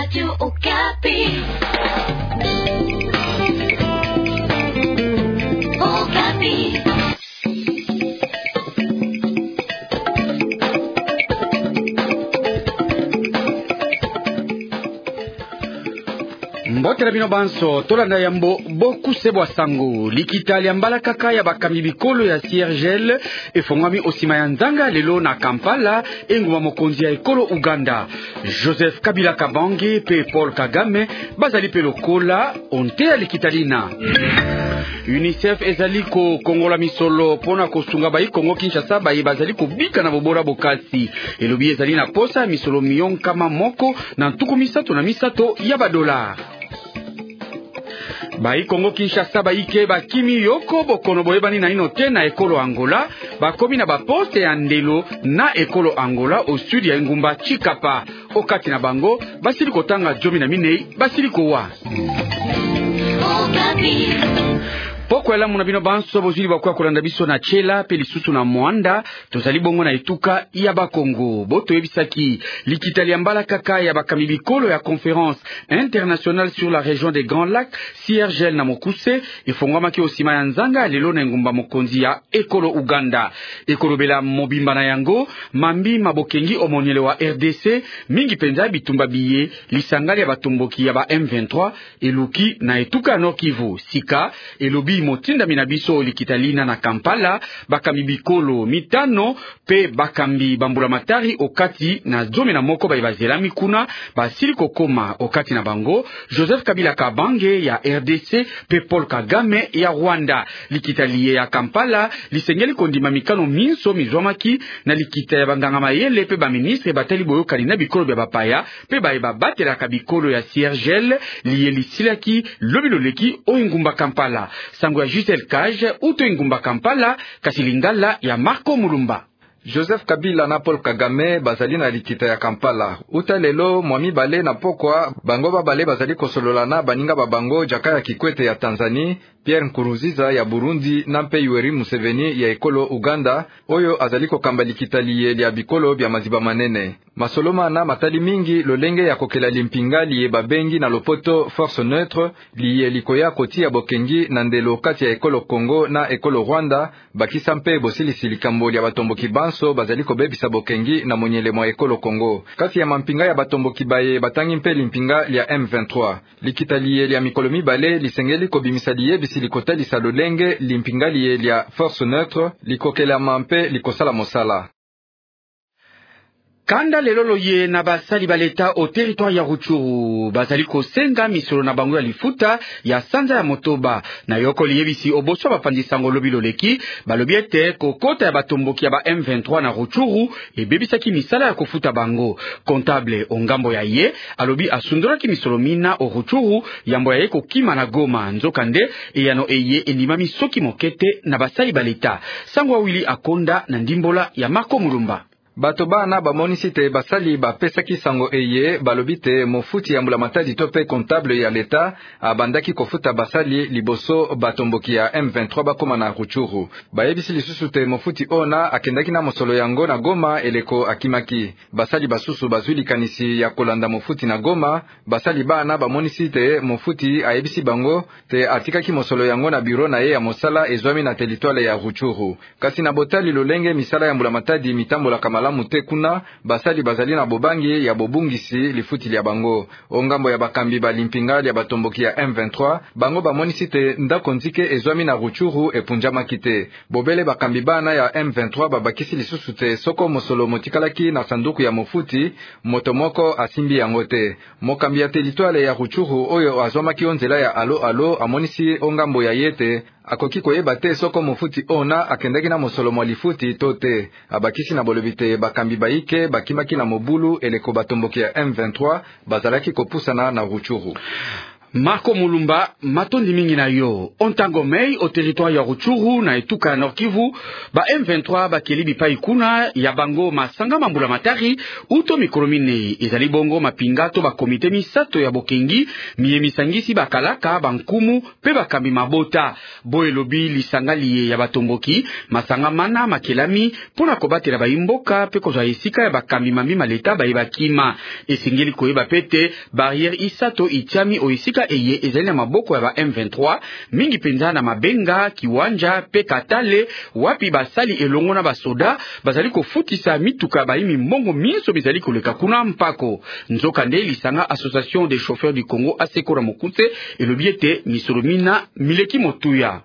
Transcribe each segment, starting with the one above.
Radio Okapi. Okapi. Mbotela bino banso tolanda yambo boku sebwa sango likitali ambala kaka ya bakambi bikolo ya Siergel efongwami osima ya nzanga lelo na Kampala enguma mokonzi ya ekolo Uganda. Joseph Kabila Kabange pe Paul Kagame bazali pe lokola onte ya likitalina. UNICEF ezali ko kongola misolo pona kosunga bayi Kongo Kinshasa bayi bazali ko bika na bobora bokasi elobi ezali na posa misolo miyon kama moko na ntuku misato na misato ya badola. Bayi Kongo Kinshasa bayike bakimi yoko bokono boyebani na ino te na ekolo Angola bakomi na baposte ya ndelo na ekolo Angola au sud ya ngumba Chikapa okati na bango basili kotanga jomi na minei basili kowa. Poko elamu na bino banso bozuli bakwa kolanda biso na chela pe lisusu na mwanda tozali bongo na etuka ya bakongo boto ebisaki likitali ambala kaka ya bakami bikolo ya conférence internationale sur la région des Grands Lacs Siergel na Mokuse efongwamaki osima ya nzanga lelo na ngumba mokonzi ya ekolo Uganda ekolo bela mobimba na yango mambi mabokengi omonyele wa RDC mingi penza bitumba biye lisangali ya batomboki ya ba M23 eluki na etuka no Kivu sika elobi motinda minabiso likitalina na Kampala bakambi bikolo mitano pe bakambi bambula matari okati na zomi na moko baibazela mikuna basili kokoma okati na bango Joseph Kabila Kabange ya RDC pe Paul Kagame ya Rwanda likitalie ya Kampala lisengeli kondima mikano minso mizwamaki na likita ya banganga mayele pe ba ministre batali boyokani na bikolo bya bapaya pe baiba batela ka bikolo ya Siergel liye lisilaki lobiloleki oingumba Kampala sango ya Giselle Cage uto ingumba Kampala kasilingala ya Marco Mulumba. Joseph Kabila na Paul Kagame bazali na likita ya Kampala. Uta lelo mwami bale na pokwa bango babale bazali kosololana baninga babango Jakaya Kikwete ya Tanzania, Pierre Nkurunziza ya Burundi na mpe Yoweri Museveni ya ekolo Uganda oyo azali kokamba likitali ya bikolo bya maziba manene. Masoloma na matali mingi lolenge ya kokela limpinga liye babengi na lopoto force neutre liye likoya koti ya bokengi na ndelo kati ya ekolo Congo na ekolo Rwanda bakisa mpe bosilisi likambo ya batomboki banso bazali kobebisa bokengi na monyele mwa ekolo Congo. Kati ya mampinga ya batomboki baye batangi mpe limpinga ya M23. Likitali ya mikolo mibale lisengeli kobimisa liye bisikota lisalolenge limpinga liye ya force neutre likokela mampe likosala mosala. Kanda lelolo ye na basali baleta au territoire ya Rutshuru bazali kosenga misolo na bango ya lifuta ya sanza ya Motoba na yoko liyebisi oboso bapandisango lobiloleki balobi ete kokota ya batomboki ya ba M23 na Rutshuru ebebisaki misala ya kofuta bango comptable ongambo ya ye alobi asundolaki misolo mina o Rutshuru yambo ya ye kokima na Goma nzokande eyano eye endimami soki mokete na basali baleta sango wili akonda na ndimbola ya Marco Mulumba. Bato bana bamonisi te basali bapesaki sango eye balobite mofuti ya mbula matadi tope comptable ya leta abandaki kofuta basali liboso batomboki ya M23 bakoma na Rutshuru. Bayebisi lisusu te mofuti ona akendaki na mosolo yango na Goma eleko akimaki. Basali basusu bazwili kanisi ya kolanda mofuti na Goma, basali bana bamonisi te mofuti ayebisi bango te atikaki mosolo yango na biro na ye ya mosala ezwami na teritwale ya Rutshuru. Kasi na botali lolenge misala ya mbula matadi mitambola kama mute kuna basali bazali na bobangi ya bobungisi lifuti lya bango ongambo ya bakambi balimpinga ya batomboki ya M23 bango bamonisi te ndako nzike ezwami na Rutshuru epunjama kite bobele bakambi bana ya M23 babakisi lisusu te soko mosolo motikalaki na sanduku ya mofuti motomoko asimbi yango te mokambi ya teritwale ya Rutshuru oyo azwamaki onzela ya alo amonisi ongambo ya yete akoki koyeba te soko mofuti ona akendaki na mosolo mwa lifuti to te abakisi na bolobite bakambi baike bakimaki na mobulu eleko batomboki ya M23 bazalaki kopusana na Rutshuru. Marco Mulumba, matondi mingi na yo. Ontangomei, au territoire ya Rutshuru, na etuka Nord Kivu, ba M23 ba kelibi pa ikuna, ya bango masanga mambula matari, uto mikromine, ezali bongo mapingato ba komite misato ya bokengi, miye misangisi ba kalaka, bankumu, pe ba kambi mabota, boe lobi lisanga liye ya batomboki, masanga mana makelami, pona kobatela ba imboka, pe kozwa esika ya ba kambi mami maleta ba ibakima, esingeli koyeba pete, barrière isato itiami o esika eye ezali na maboko ya ba M23 mingi penza na mabenga kiwanja pe katale wapi basali elongo na basoda bazali kofutisa mituka baimi mbongo miso bizali koleka kuna mpako nzoka nde lisanga Association des chauffeurs du Congo asekora mokuse elobiete misolomina mileki motuya.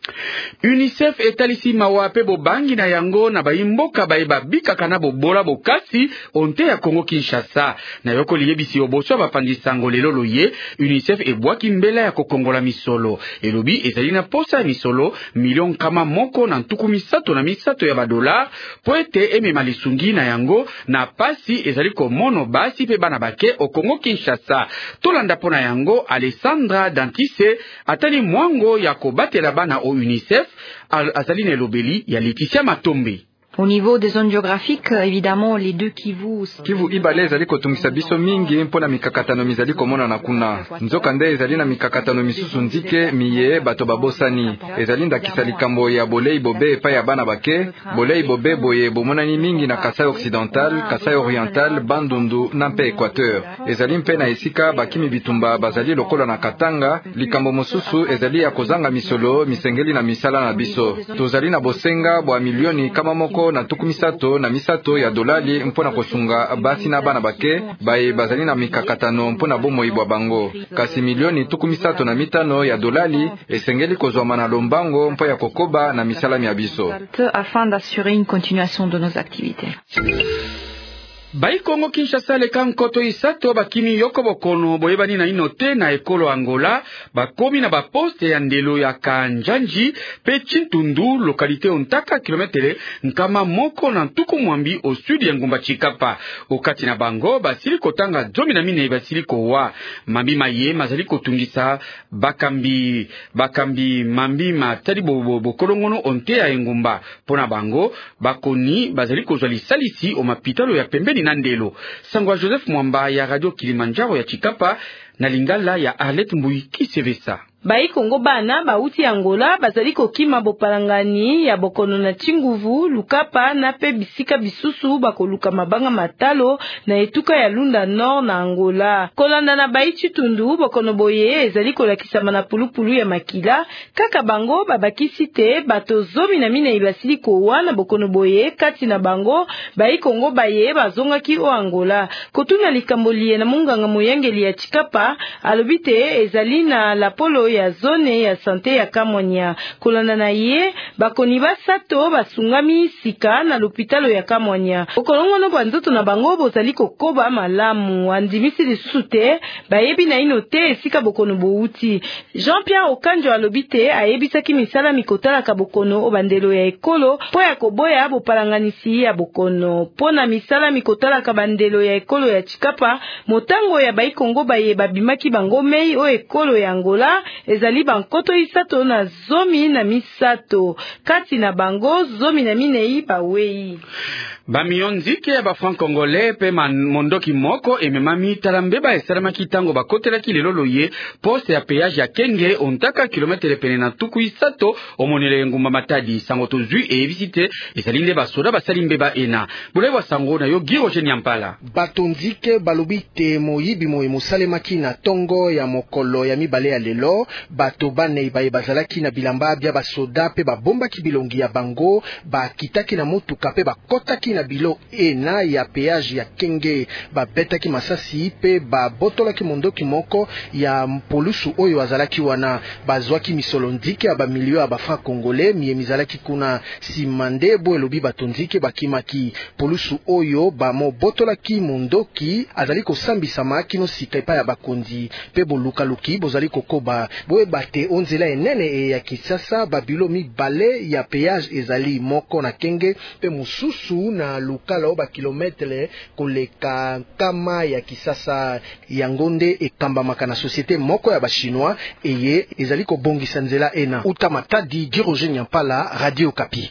UNICEF etalisi mawape bobangi na yango na baimboka baeba bika kana bobola bokasi onte ya Kongo Kinshasa na yoko liyebisi oboso bapandisango lelo loye UNICEF ebwaki mbela ya kokongola misolo elobi ezali na posa ya misolo milion kama moko na ntuku misato ya badolar po ete emema lisungi na yango na pasi ezali komono basi pe bana bake o Kongo Kinshasa tolanda pona yango Alessandra Dantise atani mwango ya kobatela bana o UNICEF Azaline Lobeli ya Laetitia Matombe. Au niveau des zones géographiques, évidemment, les deux Kivu ibale ezali kotungisa biso mingi mpona mikakatano mizali komona na kuna. Nzoka nde ezali na mikakatano misusu nzike miye bato babosani. Ezali ndakisa likambo ya bolei bobe epai ya bana bake. Bolei bobe boye bomonani mingi na Kasai Occidental, Kasai Oriental, Bandundu na mpe Equateur. Ezali mpe na esika bakimi bitumba bazali lokola na Katanga. Likambo mosusu ezali ya kozanga misolo, misengeli na misala na biso. Tozali na bosenga bwa milioni kama moko na tuku misato ya dolali mpona kosunga basi na bana bake baye bazali na mikakatano mpona bomoi bwa bango kasi milioni tuku misato na mitano ya dolali esengeli kozwama na lombango mpo ya kokoba na misala ya biso afin d'assurer une continuation de nos activités. Bai Kongo Kinshasa leka nkoto isato bakimi yoko bokono boyebani na inote na ekolo Angola bakomi na baposte ya ndelo ya Kanjanji pe Chintundu lokalite ontaka kilometere nkama moko na ntuku mwambi au sud ya ngumba Chikapa okati na bango basili kotanga zomi na mine basili kowa mambi maye mazali kotungisa bakambi mambi matali bokolongono onte ya ngumba pona bango bakoni bazali kozwali salisi o mapitalo ya pembeni Nandelo. Sangwa Joseph Mwamba ya Radio Kilimanjaro ya Chikapa na Lingala ya Arlette Mbui Kisevesa. Bai Kongo bana bauti Angola bazali kokima bopalangani ya bokono na Chinguvu Lukapa na pe bisika bisusu bakoluka mabanga matalo na etuka ya Lunda Nord na Angola kolanda na Bai Chitundu bokono boye ezali kolakisama na pulupulu ya makila kaka bango babakisi te bato zomi na mina ibasili kowa na bokono boye kati na bango Bai Kongo baye bazongaki o Angola kotuna likambo liye na munganga moyangeli ya Chikapa alobite ezali na la polo ya zone ya sante ya Kamonya kolanda na ye bakoni basato basungami sika na lopitalo ya Kamonya okolongono banzoto na bango bozali kokoba malamu andimisi lisusu te bayebi na ino te esika bokono bouti Jean-Pierre Okanjo alobite ayebisaki misala mikotala bokono obandelo ya ekolo po ya koboya bopalanganisi ya bokono pona misala mikotala bandelo ya ekolo ya Chikapa motango ya Bai Kongo baye babimaki bango mei o ekolo ya Angola ezali bankoto isato na zomi na misato kati na bango zomi na minei bawei Bamionzike ya ba franc-congolais pe mondoki moko ememami talambeba esalamaki tango bakotelaki lelo loye poste ya péage ya Kenge ontaka kilometre pene na tuku isato omonele ngumba Matadi sango tozui e visite esalinde basoda basali mbeba ena bulewa sango na yo Giro Nyampala batonzike balobite moyibi moye mosalemaki na tongo ya mokolo ya mibale ya lelo bato bane baye bazalaki na bilamba bya basoda pe babombaki bilongi ya bango bakitaki na motuka pe bakotaki na bilo ena ya péage ya Kenge babetaki masasi pe babotolaki mondoki moko ya polusu oyo azalaki wana bazwaki misolo ndike ya bamilio ya bafranc congolais miye mizalaki kuna simande bo elobi batonzike bakimaki polusu oyo bamobotolaki mondoki azali kosambisama kino sika epai ya bakonzi pe bolukaluki bozali kokoba boye bate onzela enene ya Kinshasa babilo mibale ya péage ezali moko na Kenge pe mususu na lukala o ba kilometre koleka kama ya Kinshasa yangonde ekambamaka na société moko ya ba chinois eye ezali ko bongisa nzela ena Utamatadi Roger Nyampala Radio Okapi.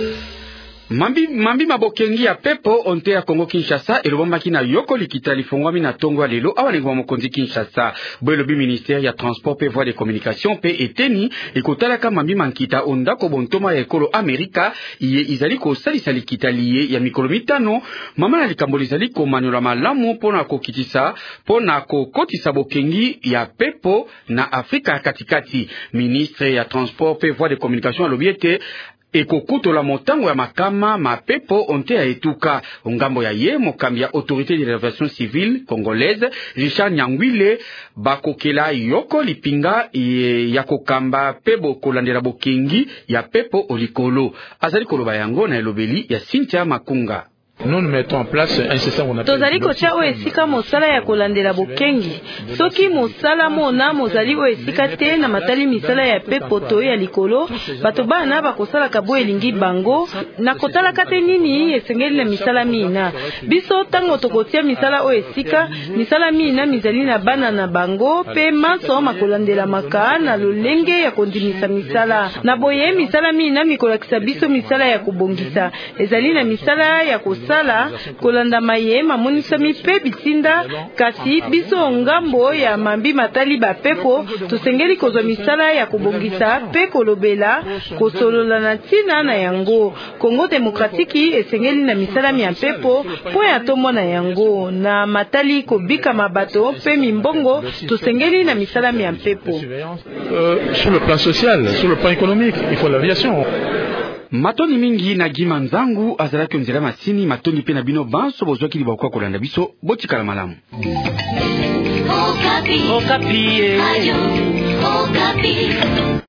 Mambi mabokengi ya pepo onte ya Kongo Kinshasa elobombaki na yoko likita lifongwami na tongo ya lelo awalengi wa mokonzi Kinshasa bwelobi ministère ya transport pe voie de communication pe eteni ekotalaka mambi mankita ondako bontoma ya ekolo Amerika iye izali kosalisa likita liye ya mikolo mitano mama na likambo lizali komanyola malamu pona kokitisa pona kokotisa bokengi ya pepo na Afrika ya katikati. Ministre ya transport pe voie de communication alobiete ekokutola motango ya makama mapepo onte ya etuka ngambo ya ye mokambi ya autorité de l'aviation civile congolaise Richard Nyangwile bakokela yoko lipinga ya kokamba pebo kolandela bokengi ya pepo olikolo azali koloba yango na elobeli ya Cynthia Makunga. Nous mettons en place un système on appelle tozali kotia o esika mosala ya kolandela bokengi soki mosala mona mozali o esika te na matali misala ya pepo to ya likolo bato bana bakosala kabo elingi bango na kotala kate nini esengeli na misala mina biso tango tokotia misala o esika misala mina mizali na bana na bango pe maso makolandela maka na lolenge ya kondimisa misala na boye misala mina mikolakisa biso misala ya kubongisa ezali na misala ya sala kolanda maye mamonisa mipe bitinda kasi biso ngambo ya mambi matali ba pepo tosengeli kozwa misala ya kubongisa pe kolobela kosolola na tina na yango Kongo Demokratiki esengeli na misala ya pepo po ya tomo na yango na matali kobika mabato pe mimbongo tosengeli na misala ya pepo sur le plan social, sur le plan économique, il faut l'aviation. Matoni mingi na gima nzangu azalaki onzela masini matoni pe na bino banso bozwaki libakwa kolanda biso botikala malamu. Okapi. Okapi.